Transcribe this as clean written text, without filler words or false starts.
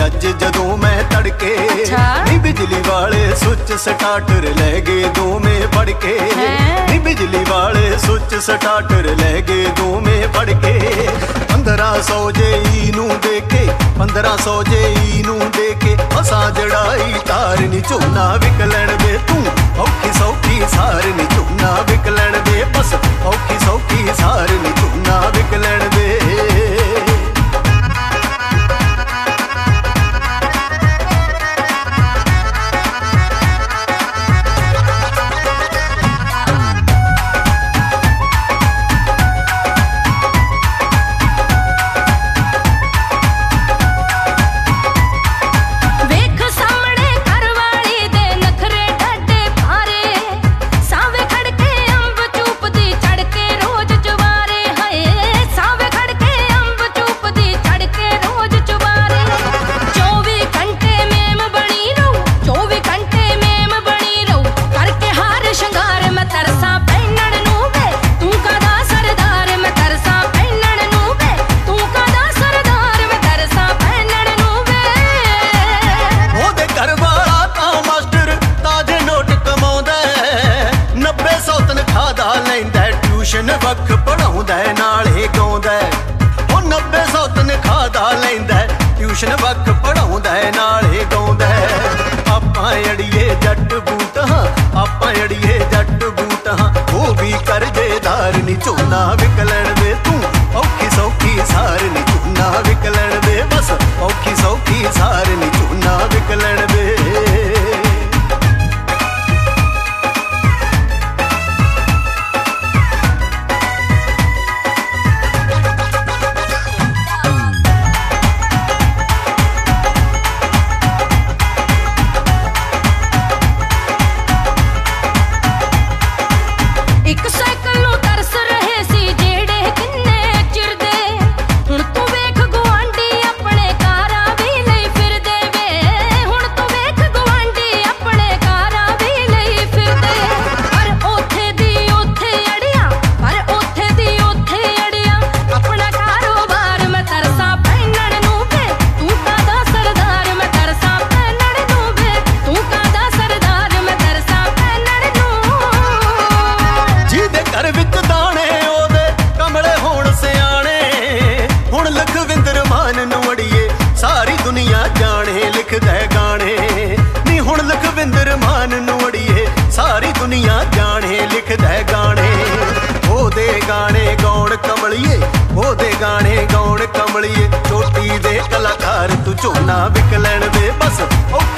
अज जदों मैं तड़के। नी बिजली वाले सुच स्टार्टर लै गए दोवें फड़ के। नी बिजली वाले सुच स्टार्टर लै गए दोवें फड़ के। 1500 जेई नू देके 1500 जेई नू देके असां जड़ाई तार नी झोना विक लैण दे। तू औखी सौखी सार नी झोना विक लैण दे। बस औखी सौखी सार नी झोना विक लैण दे। ट्यूशन वक्त पढ़ाउंदा नाले गाउंदा। ओ 90 तनखाह दा लैंदा। ट्यूशन वक्त पढ़ाउंदा नाले गाउंदा। आपां अड़िए जट बूट हां आपां अड़िए जट बूट हां वो भी करजेदार नी झोना विक लैण दे। तू औखी सौखी सार नी झोना विक लैण दे। बस औखी सौखी सार नी झोना विक लैण दे। सारी दुनिया जाने लिखदा गाने नी हुण लखविंदर मान नूं अड़िए। सारी दुनिया जाने लिखदा गाने। ओदे गाने गौण कमलिए ओदे गाने गौण कमलिए। चोटी दे कलाकार तू झोना विक लैण दे। बस